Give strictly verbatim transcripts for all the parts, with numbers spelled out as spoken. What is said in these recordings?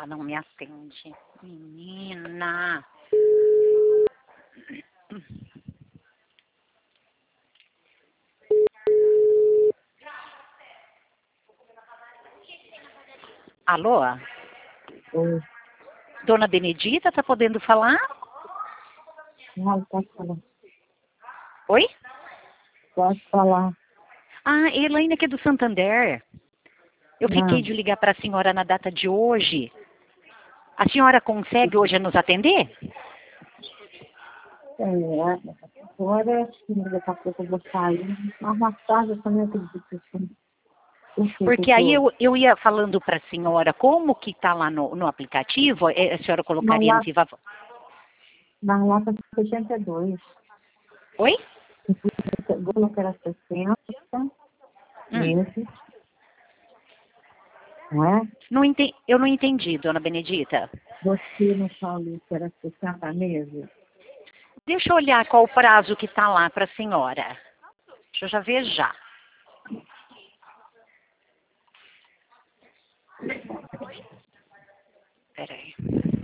ela não me atende. Menina. Alô? Oi. Dona Benedita, tá podendo falar? Não, pode falar. Oi? Pode falar. Ah, Elaine aqui do Santander. Eu fiquei Não. de ligar para a senhora na data de hoje. A senhora consegue hoje nos atender? É, agora, daqui a pouco eu vou sair. Mas mais tarde eu também acredito assim. Porque aí eu, eu ia falando para a senhora como que está lá no, no aplicativo, eh, a senhora colocaria no Viva Voz. Na nota sessenta e dois. Oi? Eu coloquei era sessenta Hum. meses. Não é? Não enten- eu não entendi, dona Benedita. Você não falou que era sessenta meses? Deixa eu olhar qual o prazo que está lá para a senhora. Deixa eu já ver já. Peraí.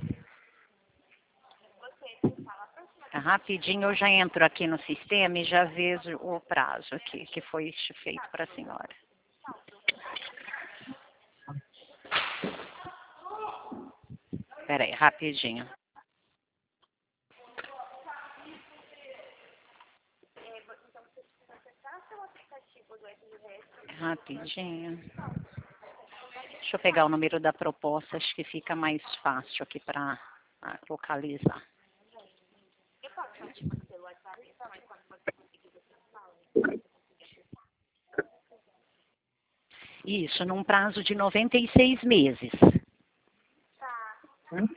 Rapidinho eu já entro aqui no sistema e já vejo o prazo aqui que foi feito para a senhora. Peraí, rapidinho. Rapidinho. Deixa eu pegar o número da proposta, acho que fica mais fácil aqui para localizar. Isso, num prazo de noventa e seis meses. Hum?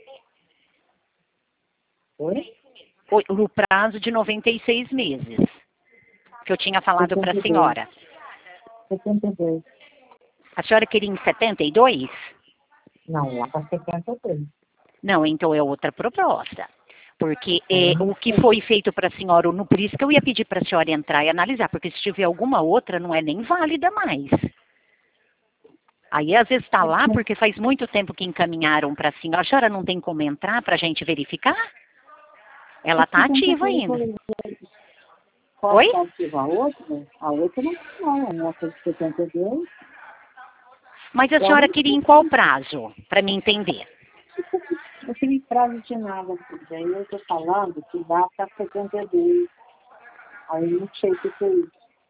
Oi? O- No prazo de noventa e seis meses. Que eu tinha falado para a senhora. setenta e dois. A senhora queria em setenta e dois? Não, lá para setenta e dois. Não, então é outra proposta. Porque é, o que foi feito para a senhora, no, por isso que eu ia pedir para a senhora entrar e analisar, porque se tiver alguma outra, não é nem válida mais. Aí às vezes está lá porque faz muito tempo que encaminharam para a senhora. A senhora não tem como entrar para a gente verificar? Ela está ativa ainda. Qual Oi? está ativa? A outra? A outra não está, não. A nota de setenta e dois. Mas a senhora queria em qual prazo, para me entender? Não tem prazo de nada, filha. Aí eu estou falando que dá para setenta e dois. Aí não sei o que é isso.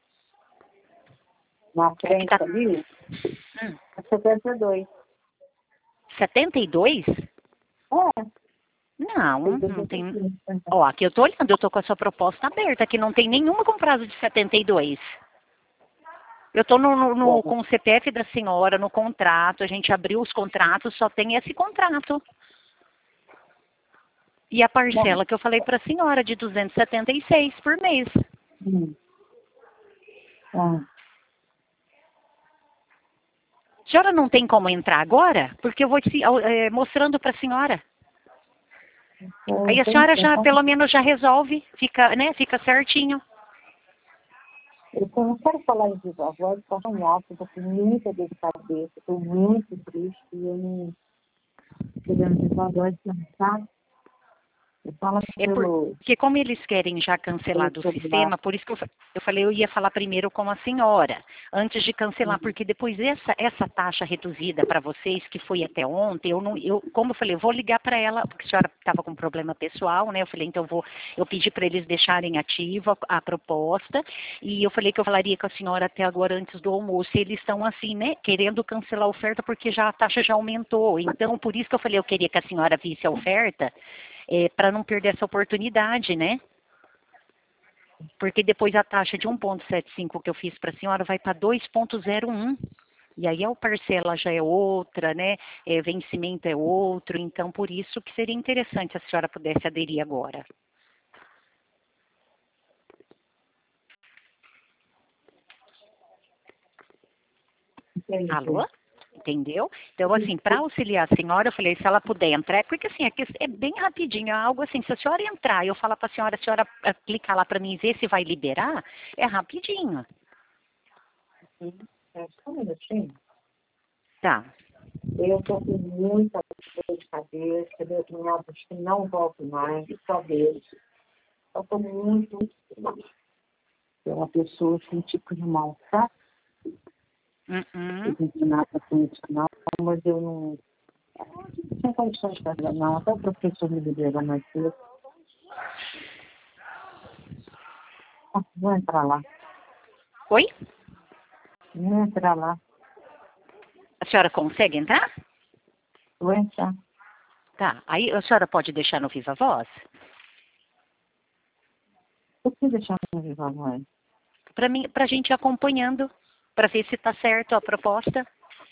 Na frente tá... ali, hum. é setenta e dois. setenta e dois? É. Não, não tem. Ó, aqui eu tô olhando, eu tô com a sua proposta aberta, aqui não tem nenhuma com prazo de setenta e dois. Eu tô no, no, no, com o C P F da senhora, no contrato, a gente abriu os contratos, só tem esse contrato. E a parcela que eu falei para a senhora, de duzentos e setenta e seis por mês. Hum. Ah. A senhora não tem como entrar agora? Porque eu vou te, é, mostrando para a senhora. Aí a senhora já, pelo menos, já resolve, fica, né, fica certinho. Eu não quero falar em viva voz, estou em alta, estou com muita dor de cabeça, estou muito triste e eu não querendo viva voz, sabe? Eu falo É pelo... porque como eles querem já cancelar do sistema, por isso que eu, eu falei, eu ia falar primeiro com a senhora, antes de cancelar, porque depois essa, essa taxa reduzida para vocês, que foi até ontem, eu não, eu, como eu falei, eu vou ligar para ela, porque a senhora estava com problema pessoal, né? Eu falei, então eu vou, eu pedi para eles deixarem ativa a, a proposta, e eu falei que eu falaria com a senhora até agora antes do almoço, e eles estão assim, né, querendo cancelar a oferta porque já a taxa já aumentou. Então, por isso que eu falei, eu queria que a senhora visse a oferta, É, para não perder essa oportunidade, né? Porque depois a taxa de um vírgula setenta e cinco que eu fiz para a senhora vai para dois vírgula zero um. E aí a parcela já é outra, né? É, vencimento é outro. Então, por isso que seria interessante se a senhora pudesse aderir agora. Entendi. Alô? Entendeu? Então, assim, para auxiliar a senhora, eu falei, se ela puder entrar, porque assim, é, que é bem rapidinho, é algo assim, se a senhora entrar e eu falar para a senhora, a senhora clicar lá para mim ver se vai liberar, é rapidinho. É só um minutinho. Tá. Eu estou com muita dor de cabeça, meus netos que não voltam mais, só deles. Eu estou muito, muito mal. É uma pessoa assim, tipo de mal, tá? Uhum. Eu tenho que nada política, não, mas eu não. Não tenho condições de fazer, não. Até o professor me liberou mais cedo. Ah, vou entrar lá. Oi? Vou entrar lá. A senhora consegue entrar? Vou entrar. Tá. Aí a senhora pode deixar no Viva Voz? Por que deixar no viva voz? Para mim, pra gente ir acompanhando, para ver se tá certo a proposta.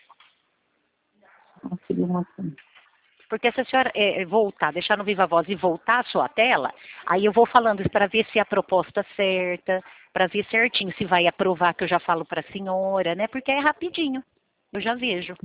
Não queria uma assim. Porque se a senhora é, voltar, deixar no Viva Voz e voltar a sua tela, aí eu vou falando isso para ver se é a proposta certa, para ver certinho se vai aprovar, que eu já falo para a senhora, né? Porque é rapidinho, eu já vejo.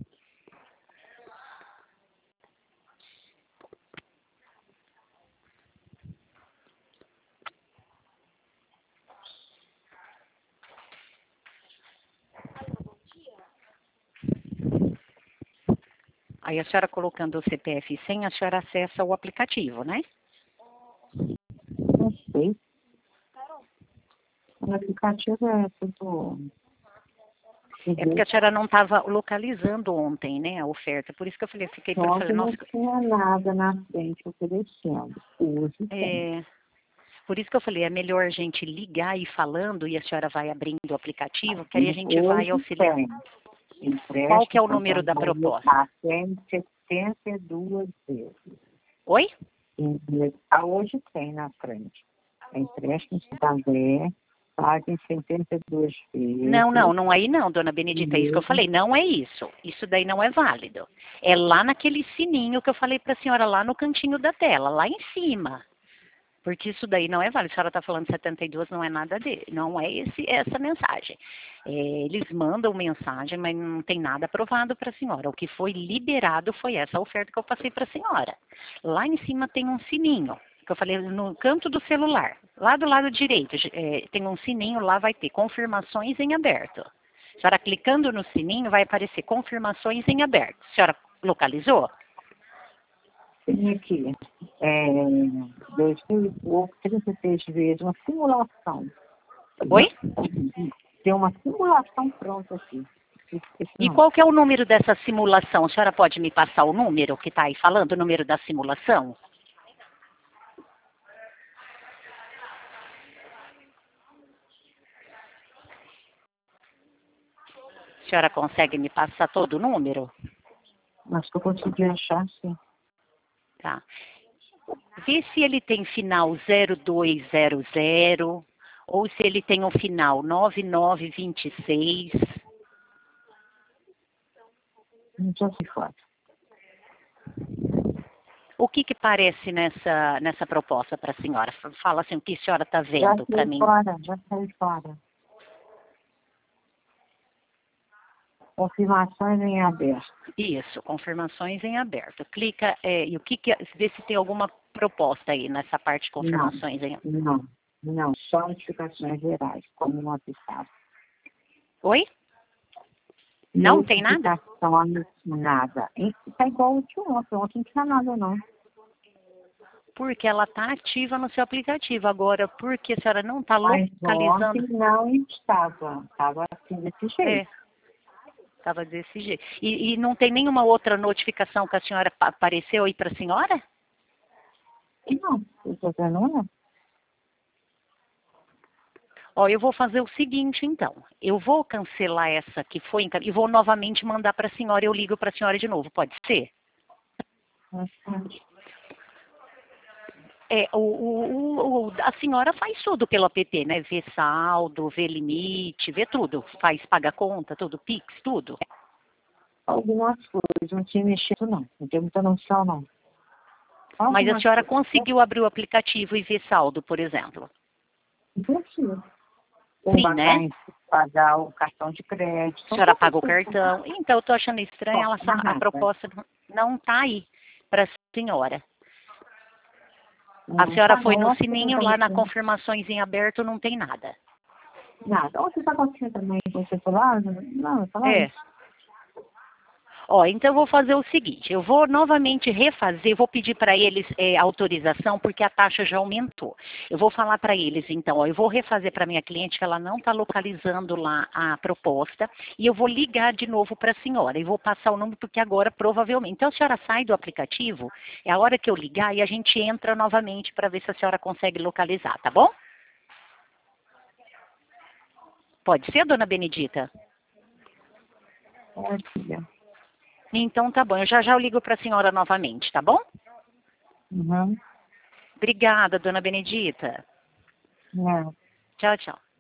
Aí a senhora colocando o C P F e senha, a senhora acessa o aplicativo, né? Não sei. O aplicativo é tudo. É porque a senhora não estava localizando ontem, né, a oferta. Por isso que eu falei, eu fiquei para Ontem fazer, não nossa, tinha nada na frente oferecendo. Hoje tem. é, por isso que eu falei, é melhor a gente ligar e ir falando e a senhora vai abrindo o aplicativo, que aí a gente vai Hoje auxiliar. tem. Qual que é Empréstimo o número da proposta? até em setenta e duas vezes. Oi? E, ah, hoje tem na frente. Empréstimo Santander, paga em setenta e duas vezes. Não, não, não é aí não, dona Benedita, é isso que eu falei, não é isso. Isso daí não é válido. É lá naquele sininho que eu falei para a senhora, lá no cantinho da tela, lá em cima. Porque isso daí não é válido. A senhora está falando setenta e duas, não é nada dele, não é esse, essa mensagem. É, eles mandam mensagem, mas não tem nada aprovado para a senhora. O que foi liberado foi essa oferta que eu passei para a senhora. Lá em cima tem um sininho, que eu falei no canto do celular. Lá do lado direito é, tem um sininho, lá vai ter confirmações em aberto. A senhora clicando no sininho vai aparecer confirmações em aberto. A senhora localizou? Tem aqui, é, dois mil e pouco, trinta e seis vezes, uma simulação. Oi? Tem uma simulação pronta aqui. E qual que é o número dessa simulação? A senhora pode me passar o número que está aí falando, o número da simulação? A senhora consegue me passar todo o número? Acho que eu consegui achar, sim. Tá. Vê se ele tem final zero dois zero zero ou se ele tem o final nove nove dois seis. Não já se faz. O que que parece nessa, nessa proposta para a senhora? Fala assim, o que a senhora está Já vendo para saiu mim? fora, já saiu fora. Confirmações em aberto. Isso, confirmações em aberto. Clica, é, e o que que, vê se tem alguma proposta aí nessa parte de confirmações em aberto. Não, não, só notificações gerais, como no WhatsApp. Oi? Não tem nada? Notificações, nada. Está igual o de ontem, ontem não tinha nada, não. Porque ela está ativa no seu aplicativo. Agora, porque a senhora não está Mas localizando. ontem não estava, estava assim desse jeito. É, estava desse jeito. E, e não tem nenhuma outra notificação que a senhora apareceu aí para a senhora? E não, eu estou vendo não. Ó, eu vou fazer o seguinte, então. Eu vou cancelar essa que foi enca- e vou novamente mandar para a senhora. Eu ligo para a senhora de novo, pode ser? Bastante. É, o, o, o, a senhora faz tudo pelo app, né? Vê saldo, vê limite, vê tudo. Faz, paga conta, tudo, Pix, tudo. Algumas coisas, não tinha mexido, não. Não tenho muita noção, não. Mas a Algumas senhora coisas. conseguiu abrir o aplicativo e ver saldo, por exemplo? Impossível. Sim, pagar, né? em- pagar o cartão de crédito. A senhora paga o cartão. Então, eu estou achando estranho, ela, Não, a nada. proposta não está aí para a senhora. A Não, senhora tá foi bom, no ontem sininho, não lá na tá confirmações em aberto não tem nada. nada. Ontem está acontecendo também com você falando? Não, eu falava É. isso. Ó, então eu vou fazer o seguinte, eu vou novamente refazer, vou pedir para eles é, autorização, porque a taxa já aumentou. Eu vou falar para eles, então, ó, eu vou refazer para minha cliente que ela não está localizando lá a proposta, e eu vou ligar de novo para a senhora, e vou passar o número, porque agora provavelmente... Então a senhora sai do aplicativo, é a hora que eu ligar, e a gente entra novamente para ver se a senhora consegue localizar, tá bom? Pode ser, dona Benedita? Pode, filha. Então tá bom, eu já já eu ligo para a senhora novamente, tá bom? Uhum. Obrigada, dona Benedita. Não. Tchau, tchau.